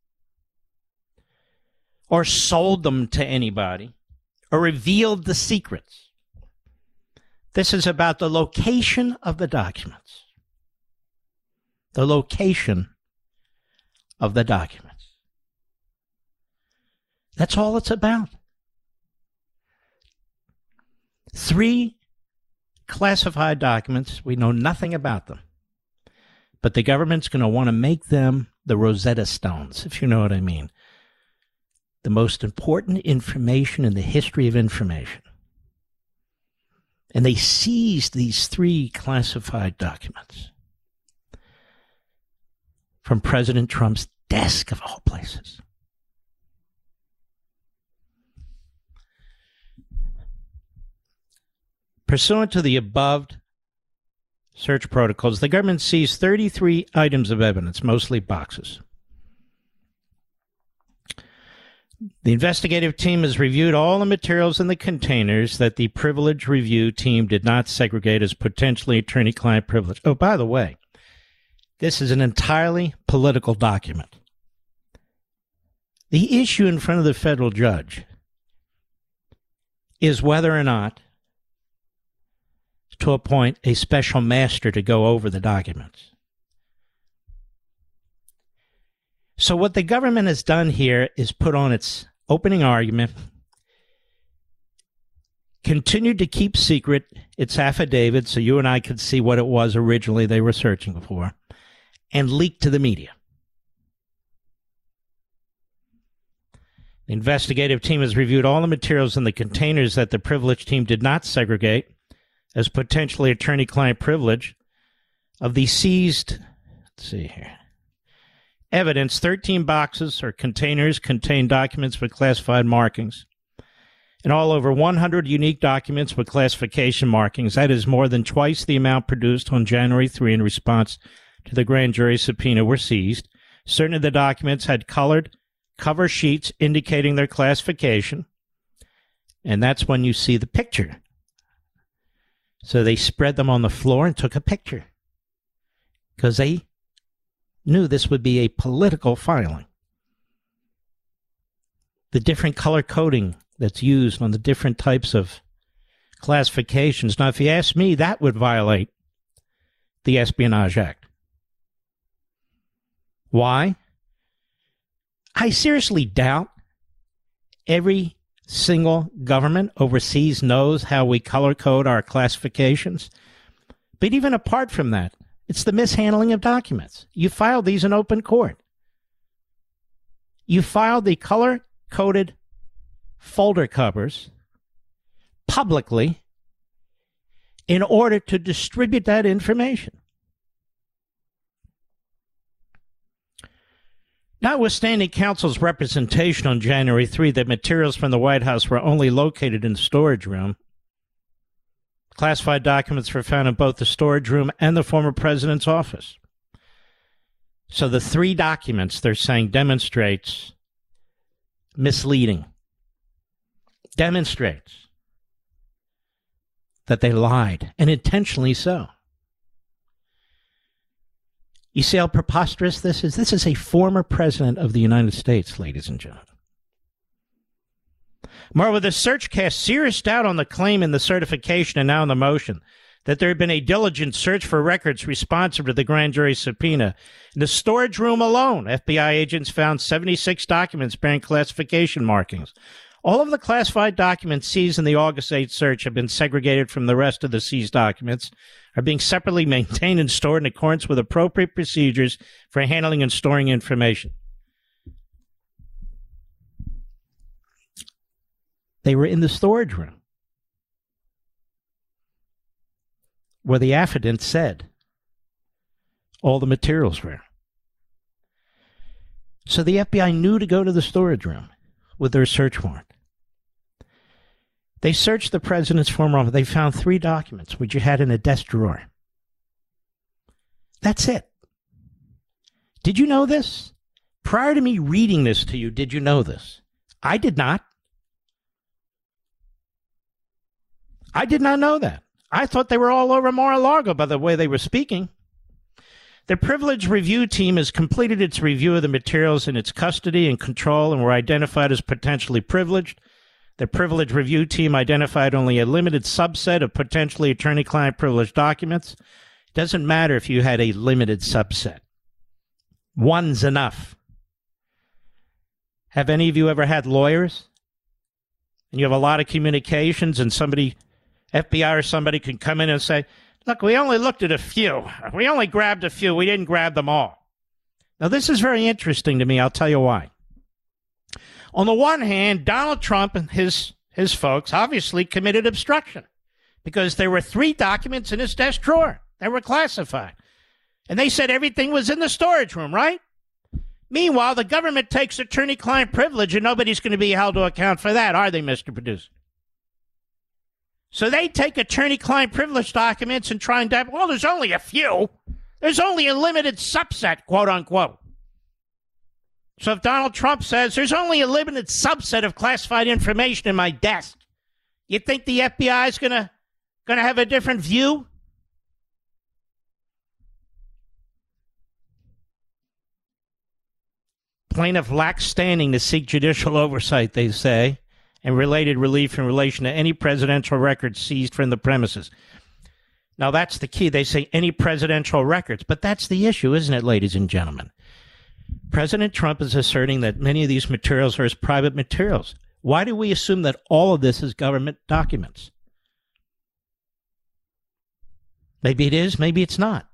or sold them to anybody or revealed the secrets. This is about the location of the documents. The location of the documents. That's all it's about. Three classified documents. We know nothing about them. But the government's going to want to make them the Rosetta Stones, if you know what I mean. The most important information in the history of information. And they seized these three classified documents from President Trump's desk, of all places. Pursuant to the above search protocols, the government seized thirty-three items of evidence, mostly boxes. The investigative team has reviewed all the materials in the containers that the privilege review team did not segregate as potentially attorney-client privilege. Oh, by the way, this is an entirely political document. The issue in front of the federal judge is whether or not to appoint a special master to go over the documents. So what the government has done here is put on its opening argument, continued to keep secret its affidavit so you and I could see what it was originally they were searching for, and leaked to the media. The investigative team has reviewed all the materials in the containers that the privilege team did not segregate as potentially attorney-client privilege of the seized, let's see here, evidence. thirteen boxes or containers contain documents with classified markings. And all over one hundred unique documents with classification markings. That is more than twice the amount produced on January third in response to the grand jury subpoena were seized. Certain of the documents had colored cover sheets indicating their classification. And that's when you see the picture. So they spread them on the floor and took a picture because they knew this would be a political filing. The different color coding that's used on the different types of classifications. Now, if you ask me, that would violate the Espionage Act. Why? I seriously doubt every single government overseas knows how we color code our classifications. But even apart from that, it's the mishandling of documents. You filed these in open court. You filed the color-coded folder covers publicly in order to distribute that information. Notwithstanding counsel's representation on January third that materials from the White House were only located in the storage room, classified documents were found in both the storage room and the former president's office. So the three documents, they're saying, demonstrates misleading, demonstrates that they lied, and intentionally so. You see how preposterous this is? This is a former president of the United States, ladies and gentlemen. Moreover, the search cast serious doubt on the claim in the certification and now in the motion that there had been a diligent search for records responsive to the grand jury subpoena. In the storage room alone, F B I agents found seventy-six documents bearing classification markings. All of the classified documents seized in the August eighth search have been segregated from the rest of the seized documents, are being separately maintained and stored in accordance with appropriate procedures for handling and storing information. They were in the storage room where the affidavit said all the materials were. So the F B I knew to go to the storage room with their search warrant. They searched the president's former office. They found three documents which you had in a desk drawer. That's it. Did you know this? Prior to me reading this to you, did you know this? I did not. I did not know that. I thought they were all over Mar-a-Lago by the way they were speaking. The privileged review team has completed its review of the materials in its custody and control and were identified as potentially privileged. The privileged review team identified only a limited subset of potentially attorney-client privileged documents. It doesn't matter if you had a limited subset. One's enough. Have any of you ever had lawyers? And you have a lot of communications and somebody, F B I or somebody, can come in and say, look, we only looked at a few. We only grabbed a few. We didn't grab them all. Now, this is very interesting to me. I'll tell you why. On the one hand, Donald Trump and his, his folks obviously committed obstruction because there were three documents in his desk drawer that were classified. And they said everything was in the storage room, right? Meanwhile, the government takes attorney-client privilege and nobody's going to be held to account for that, are they, Mister Producer? So they take attorney-client privilege documents and try and, well, there's only a few. There's only a limited subset, quote unquote. So if Donald Trump says there's only a limited subset of classified information in my desk, you think the F B I is going to going to have a different view? Plaintiff lacks standing to seek judicial oversight, they say, and related relief in relation to any presidential records seized from the premises. Now, that's the key. They say any presidential records, but that's the issue, isn't it, ladies and gentlemen? President Trump is asserting that many of these materials are his private materials. Why do we assume that all of this is government documents? Maybe it is, maybe it's not.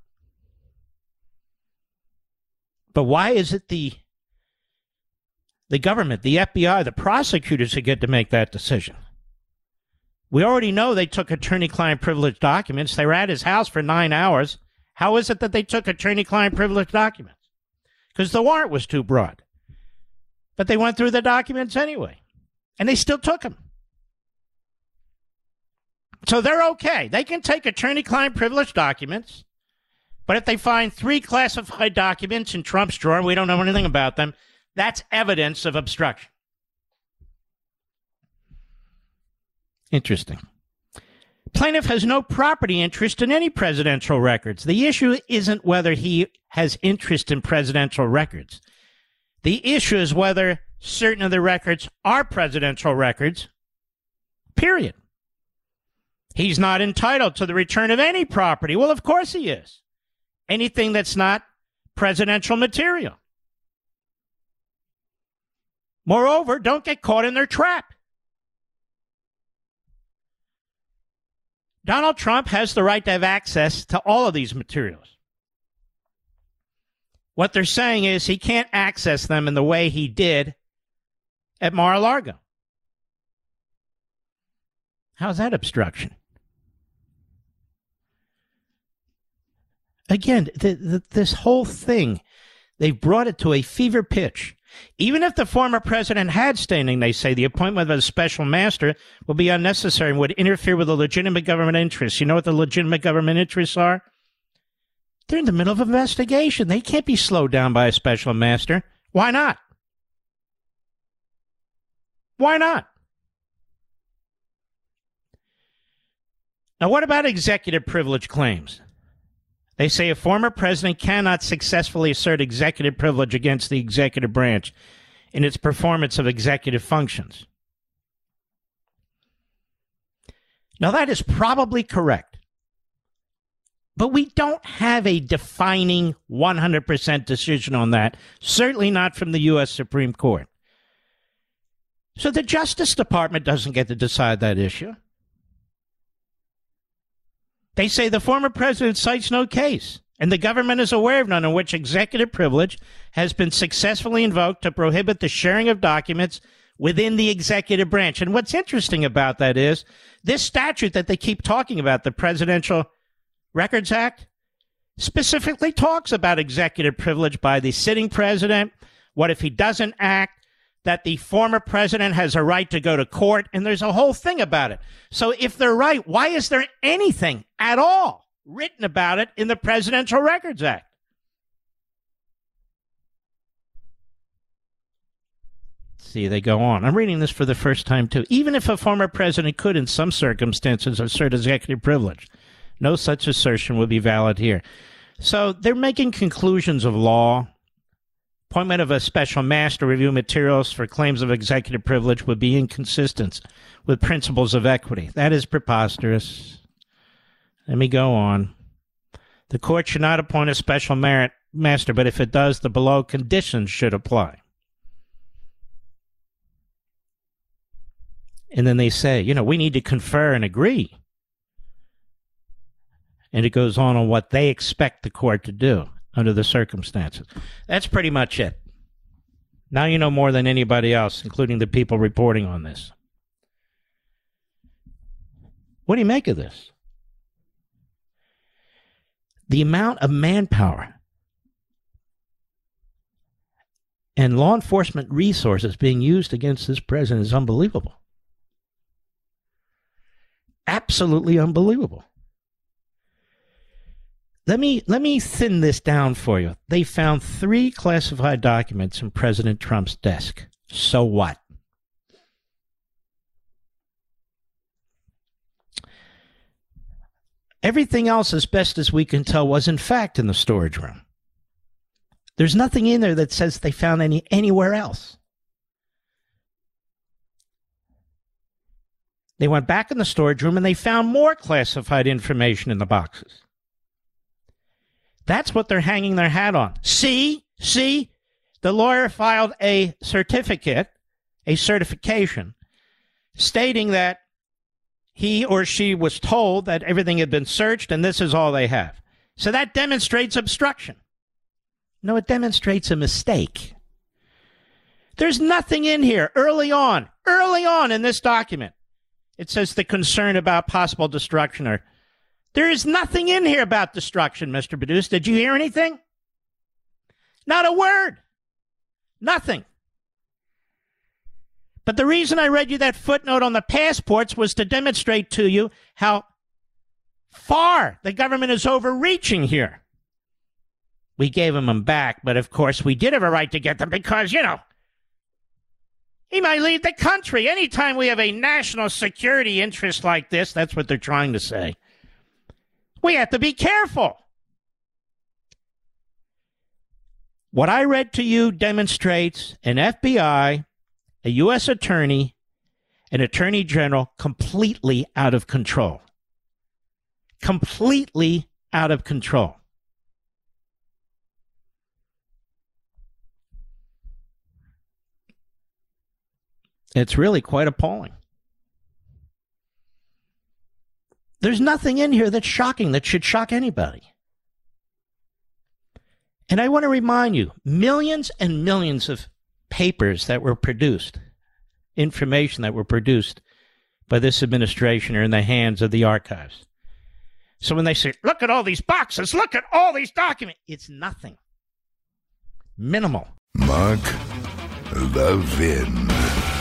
But why is it the the government, the F B I, the prosecutors who get to make that decision? We already know they took attorney-client privilege documents. They were at his house for nine hours. How is it that they took attorney-client privilege documents? Because the warrant was too broad. But they went through the documents anyway. And they still took them. So they're okay. They can take attorney-client privilege documents. But if they find three classified documents in Trump's drawer, and we don't know anything about them, that's evidence of obstruction. Interesting. Plaintiff has no property interest in any presidential records. The issue isn't whether he has interest in presidential records. The issue is whether certain of the records are presidential records, period. He's not entitled to the return of any property. Well, of course he is. Anything that's not presidential material. Moreover, don't get caught in their trap. Donald Trump has the right to have access to all of these materials. What they're saying is he can't access them in the way he did at Mar-a-Lago. How's that obstruction? Again, the, the, this whole thing, they've brought it to a fever pitch. Even if the former president had standing, they say, the appointment of a special master will be unnecessary and would interfere with the legitimate government interests. You know what the legitimate government interests are? They're in the middle of an investigation. They can't be slowed down by a special master. Why not? Why not? Now, what about executive privilege claims? They say a former president cannot successfully assert executive privilege against the executive branch in its performance of executive functions. Now, that is probably correct. But we don't have a defining one hundred percent decision on that, certainly not from the U S Supreme Court. So the Justice Department doesn't get to decide that issue. They say the former president cites no case, and the government is aware of none in which executive privilege has been successfully invoked to prohibit the sharing of documents within the executive branch. And what's interesting about that is this statute that they keep talking about, the Presidential Records Act, specifically talks about executive privilege by the sitting president. What if he doesn't act? That the former president has a right to go to court, and there's a whole thing about it. So if they're right, why is there anything at all written about it in the Presidential Records Act? See, they go on. I'm reading this for the first time, too. Even if a former president could, in some circumstances, assert executive privilege, no such assertion would be valid here. So they're making conclusions of law. Appointment of a special master to review materials for claims of executive privilege would be inconsistent with principles of equity. That is preposterous. Let me go on. The court should not appoint a special merit master, but if it does, the below conditions should apply. And then they say, you know, we need to confer and agree. And it goes on on what they expect the court to do under the circumstances. That's pretty much it. Now you know more than anybody else, including the people reporting on this. What do you make of this? The amount of manpower and law enforcement resources being used against this president is unbelievable. Absolutely unbelievable. Let me let me thin this down for you. They found three classified documents in President Trump's desk. So what? Everything else, as best as we can tell, was in fact in the storage room. There's nothing in there that says they found any anywhere else. They went back in the storage room and they found more classified information in the boxes. That's what they're hanging their hat on. See, see, the lawyer filed a certificate, a certification, stating that he or she was told that everything had been searched and this is all they have. So that demonstrates obstruction. No, it demonstrates a mistake. There's nothing in here early on, early on in this document. It says the concern about possible destruction or there is nothing in here about destruction, Mister Badus. Did you hear anything? Not a word. Nothing. But the reason I read you that footnote on the passports was to demonstrate to you how far the government is overreaching here. We gave him them back, but of course we did have a right to get them because, you know, he might leave the country. Anytime we have a national security interest like this, that's what they're trying to say. We have to be careful. What I read to you demonstrates an F B I, a U S attorney, an attorney general completely out of control. Completely out of control. It's really quite appalling. There's nothing in here that's shocking, that should shock anybody. And I want to remind you, millions and millions of papers that were produced, information that were produced by this administration are in the hands of the archives. So when they say, look at all these boxes, look at all these documents, it's nothing. Minimal. Mark Levin.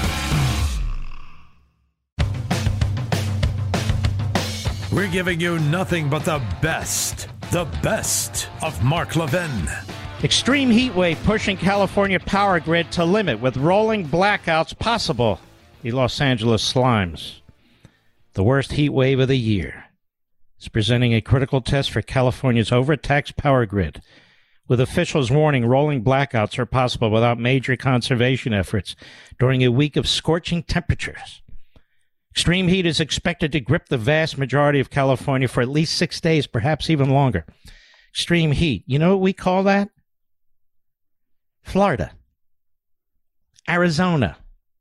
We're giving you nothing but the best, the best of Mark Levin. Extreme heat wave pushing California power grid to limit with rolling blackouts possible. The Los Angeles Slimes, the worst heat wave of the year, is presenting a critical test for California's overtaxed power grid, with officials warning rolling blackouts are possible without major conservation efforts during a week of scorching temperatures. Extreme heat is expected to grip the vast majority of California for at least six days, perhaps even longer. Extreme heat. You know what we call that? Florida. Arizona.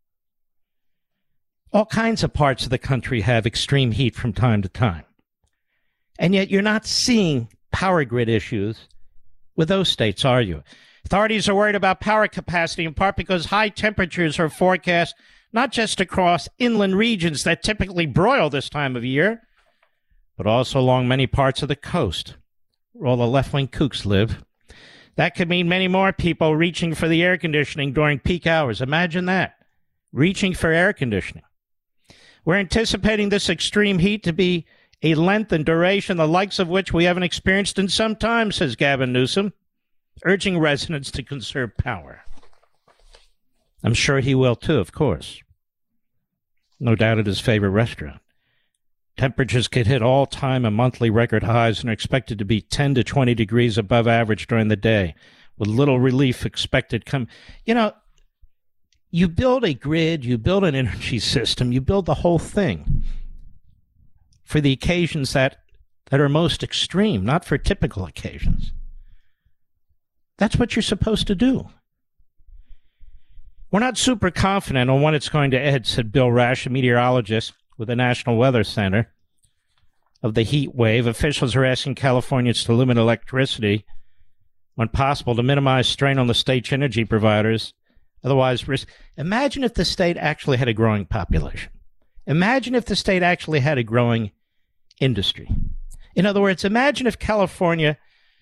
All kinds of parts of the country have extreme heat from time to time. And yet you're not seeing power grid issues with those states, are you? Authorities are worried about power capacity in part because high temperatures are forecast not just across inland regions that typically broil this time of year, but also along many parts of the coast where all the left-wing kooks live. That could mean many more people reaching for the air conditioning during peak hours. Imagine that, reaching for air conditioning. We're anticipating this extreme heat to be a length and duration the likes of which we haven't experienced in some time, says Gavin Newsom, urging residents to conserve power. I'm sure he will, too, of course. No doubt at his favorite restaurant. Temperatures could hit all-time and monthly record highs and are expected to be ten to twenty degrees above average during the day, with little relief expected come. You know, you build a grid, you build an energy system, you build the whole thing for the occasions that, that are most extreme, not for typical occasions. That's what you're supposed to do. We're not super confident on when it's going to end, said Bill Rash, a meteorologist with the National Weather Center, of the heat wave. Officials are asking Californians to limit electricity when possible to minimize strain on the state's energy providers. Otherwise, risk. Imagine if the state actually had a growing population. Imagine if the state actually had a growing industry. In other words, imagine if California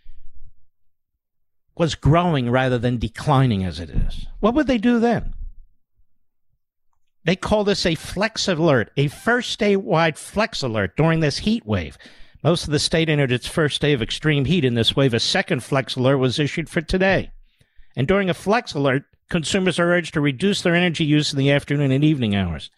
was growing rather than declining as it is. What would they do then? They call this a flex alert, a first statewide flex alert during this heat wave. Most of the state entered its first day of extreme heat in this wave. A second flex alert was issued for today. And during a flex alert, consumers are urged to reduce their energy use in the afternoon and evening hours.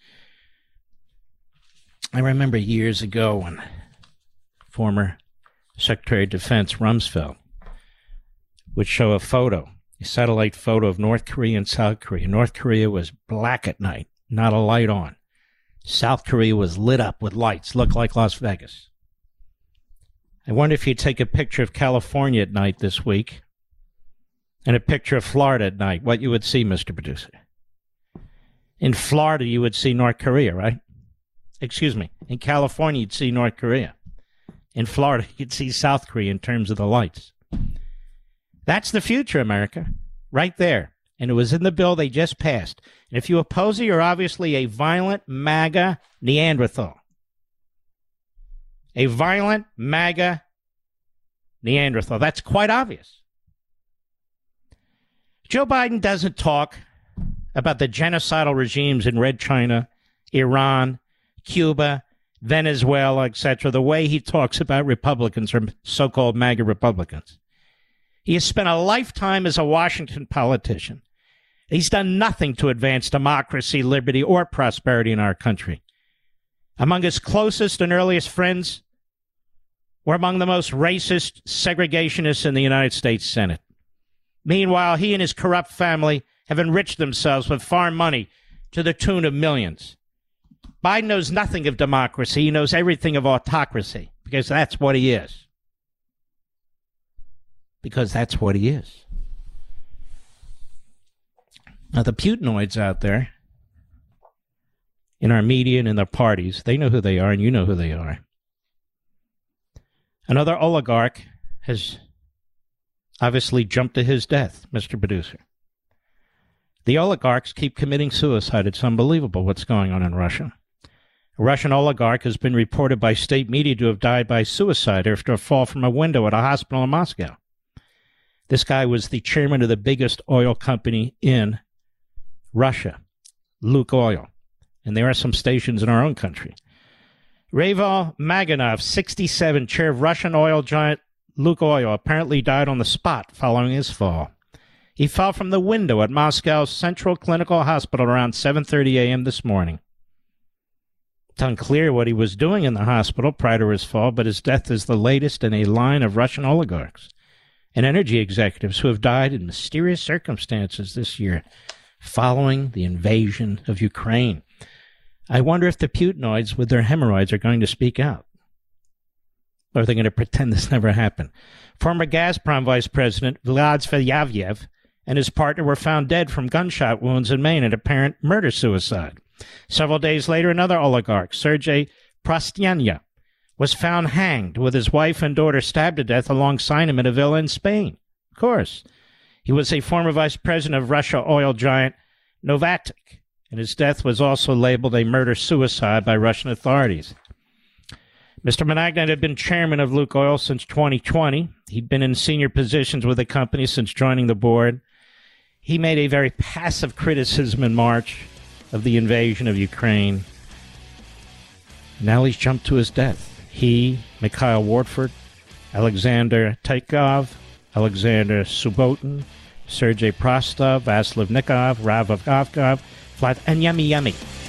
I remember years ago when former Secretary of Defense Rumsfeld would show a photo, a satellite photo of North Korea and South Korea. North Korea was black at night, not a light on. South Korea was lit up with lights, looked like Las Vegas. I wonder if you take a picture of California at night this week and a picture of Florida at night, what you would see, Mister Producer. In Florida, you would see North Korea, right? Excuse me. In California, you'd see North Korea. In Florida, you'd see South Korea in terms of the lights. That's the future, America, right there. And it was in the bill they just passed. And if you oppose it, you're obviously a violent MAGA Neanderthal. A violent MAGA Neanderthal. That's quite obvious. Joe Biden doesn't talk about the genocidal regimes in Red China, Iran, Cuba, Venezuela, et cetera, the way he talks about Republicans or so-called MAGA Republicans. He has spent a lifetime as a Washington politician. He's done nothing to advance democracy, liberty, or prosperity in our country. Among his closest and earliest friends were among the most racist segregationists in the United States Senate. Meanwhile, he and his corrupt family have enriched themselves with foreign money to the tune of millions. Biden knows nothing of democracy. He knows everything of autocracy, because that's what he is. Because that's what he is. Now, the Putinoids out there, in our media and in their parties, they know who they are, and you know who they are. Another oligarch has obviously jumped to his death, Mister Producer. The oligarchs keep committing suicide. It's unbelievable what's going on in Russia. A Russian oligarch has been reported by state media to have died by suicide after a fall from a window at a hospital in Moscow. This guy was the chairman of the biggest oil company in Russia, Lukoil. And there are some stations in our own country. Raval Maganov, sixty-seven, chair of Russian oil giant Lukoil, apparently died on the spot following his fall. He fell from the window at Moscow's Central Clinical Hospital around seven thirty a.m. this morning. It's unclear what he was doing in the hospital prior to his fall, but his death is the latest in a line of Russian oligarchs and energy executives who have died in mysterious circumstances this year following the invasion of Ukraine. I wonder if the Putinoids with their hemorrhoids are going to speak out. Or are they going to pretend this never happened? Former Gazprom Vice President Vlad Zveyayev and his partner were found dead from gunshot wounds in Maine, an apparent murder-suicide. Several days later, another oligarch, Sergei Prostyanya, was found hanged with his wife and daughter stabbed to death alongside him in a villa in Spain. Of course. He was a former vice president of Russia oil giant Novatek, and his death was also labeled a murder-suicide by Russian authorities. Mister Managna had been chairman of Lukoil since twenty twenty. He'd been in senior positions with the company since joining the board. He made a very passive criticism in March of the invasion of Ukraine. Now he's jumped to his death. He, Mikhail Wartford, Alexander Taikov, Alexander Subotin, Sergei Prostov, Vaslav Nikov, Rav Avkov, Vlad, and Yummy Yummy.